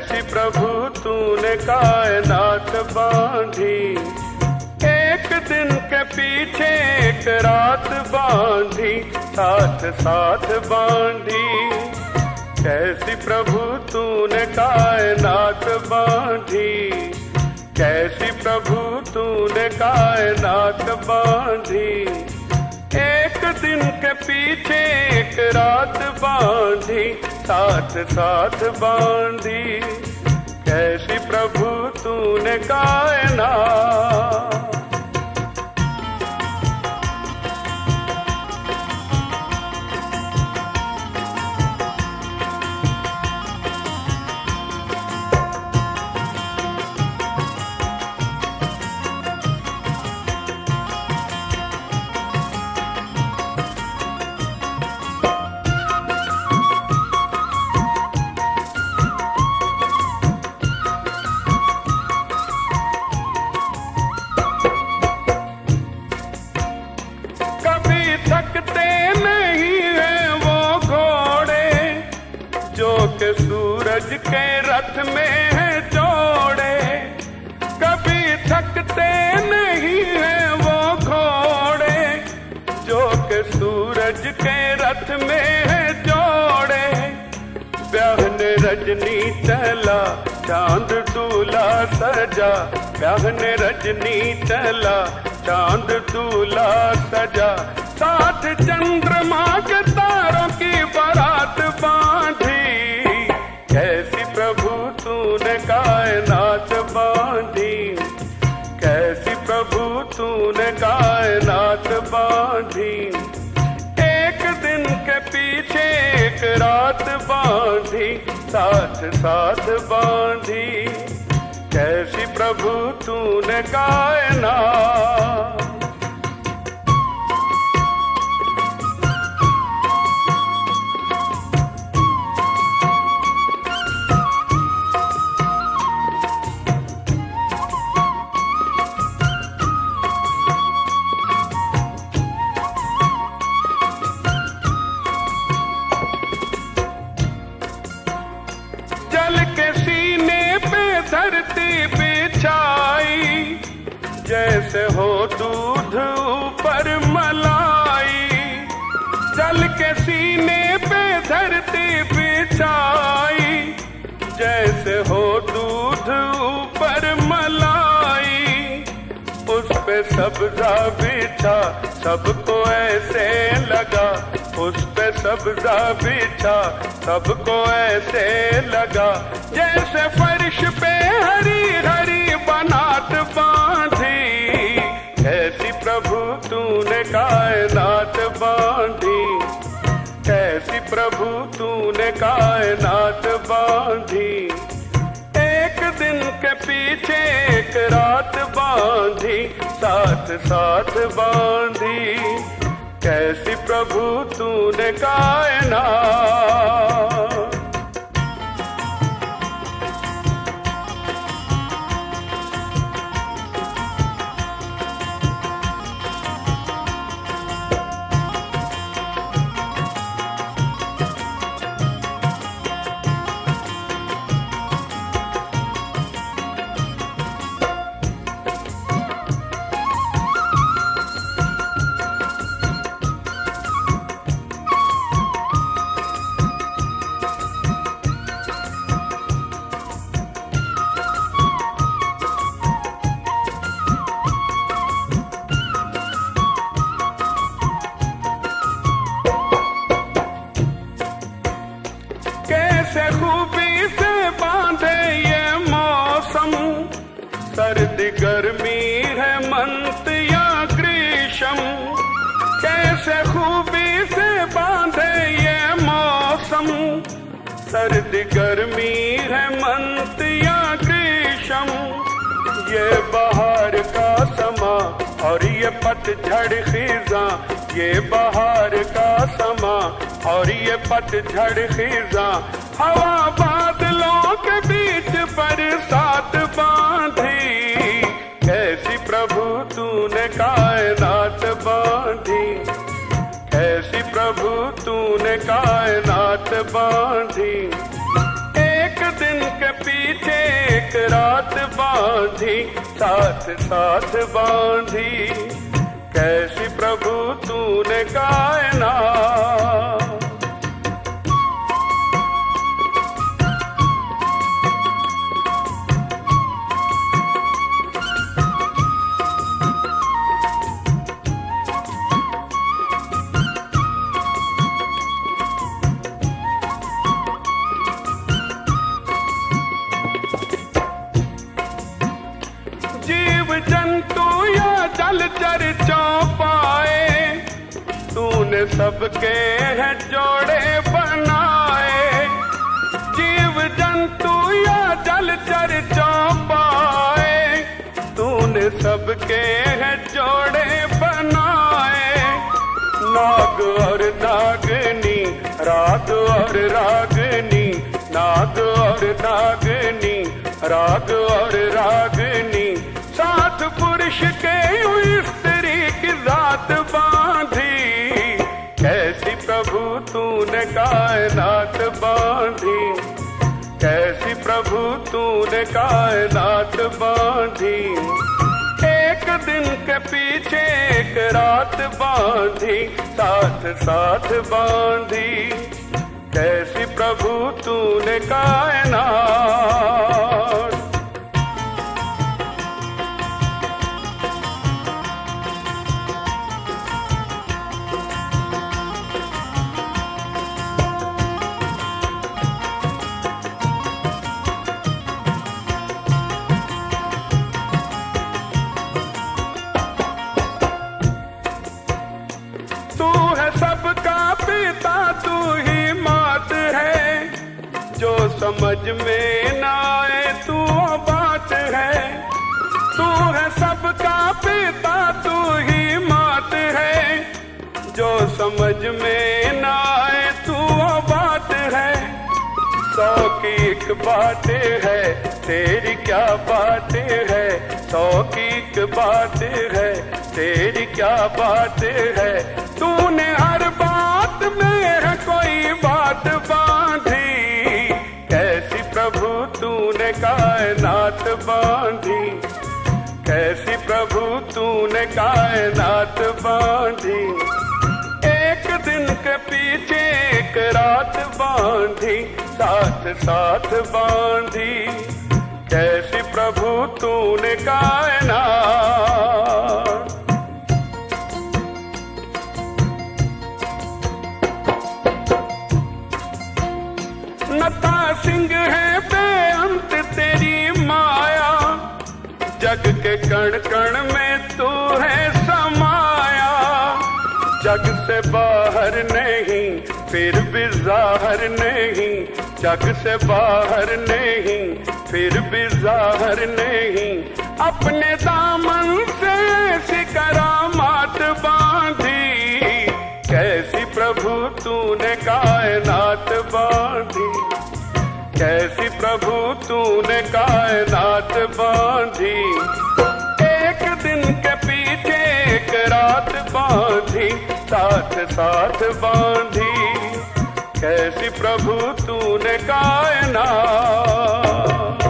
कैसी प्रभु तूने कायनात बांधी, एक दिन के पीछे एक रात बांधी, साथ साथ बांधी। कैसी प्रभु तूने कायनात बांधी, कैसी प्रभु तूने कायनात बांधी, एक दिन के पीछे एक रात बांधी, साथ साथ बांधी। कैसी प्रभु तूने कायनात। थकते नहीं है वो घोड़े, जो के सूरज के रथ में है जोड़े। कभी थकते नहीं है वो घोड़े, जो के सूरज के रथ में है जोड़े। ब्याहने रजनी चला चांद दूल्हा सजा, ब्याहने रजनी चला चांद दूल्हा सजा, साथ चंद्रमा के तारों की बारात बांधी। कैसी प्रभु तूने कायनात बांधी, कैसी प्रभु तूने कायनात बांधी, एक दिन के पीछे एक रात बांधी, साथ साथ बांधी। कैसी प्रभु तूने कायनात। जल के सीने पे धरती बिछाई, जैसे हो दूध ऊपर मलाई। जल के सीने पे धरती बिछाई, जैसे हो दूध ऊपर मलाई। उस पे सब्जा बिछा सबको ऐसे लगा, उस पे सब्जा बिछा सबको ऐसे लगा, जैसे फर्श पे हरी हरी बनात बांधी। कैसी प्रभु तूने कायनात बांधी, कैसी प्रभु तूने कायनात बांधी, एक दिन के पीछे एक रात बांधी, साथ साथ बांधी। कैसी प्रभु तूने कायनात। कैसे खूबी से बांधे ये मौसम, सर्दी गर्मी हेमंत या ग्रीष्म। कैसे खूबी से बांधे ये मौसम, सर्दी गर्मी हेमंत या ग्रीष्म। ये बहार का समा और ये पतझड़ खिज़ां, ये बहार का समा और ये पतझड़ खिज़ां। हवा बादलों के बीच बरसात बांधी। कैसी प्रभु तूने कायनात बांधी, कैसी प्रभु तूने कायनात बांधी। एक दिन के साथ साथ बांधी। कैसी प्रभु तूने कायनात। जीव जंतु या जलचर चौपाए, तूने सबके हैं जोड़े बनाए। जीव जंतु या जलचर चौपाए, तूने सबके हैं जोड़े बनाए। नाग और नागनी, राग और रागनी, नाग और नागनी, राग और रागनी, साथ पुरुष के स्त्री की जात बांधी। कैसी प्रभु तूने कायनात बांधी। कैसी प्रभु तूने कायनात बांधी। एक दिन के पीछे एक रात बांधी, साथ साथ बांधी। कैसी प्रभु तूने कायनात। तू है सबका पिता, तू ही मात है। जो समझ में ना आए तू बात है। तू है सबका पिता, तू ही मात है। जो समझ में ना आए तू बात है। 100 की एक बात है, तेरी क्या बात है। 100 की एक बात है, तेरी क्या बात है। तूने हर बात में है कोई बात बांधी। कैसी प्रभु तूने कायनात बांधी। कैसी प्रभु तूने कायनात बांधी। एक दिन के पीछे एक रात बांधी, साथ साथ बांधी। कैसी प्रभु तूने कायनात। नथा सिंह है बेअंत तेरी माया। जग के कण कण में तू है समाया। जग से बाहर नहीं फिर भी जाहिर नहीं। जग से बाहर नहीं फिर भी जाहिर नहीं। अपने दामन से ऐसी करामात बांधी। कैसी प्रभु तूने कायनात बांधी। कैसी प्रभु तूने कायनात बांधी। एक दिन के पीछे एक रात बांधी, साथ साथ बांधी। कैसी प्रभु तूने कायनात।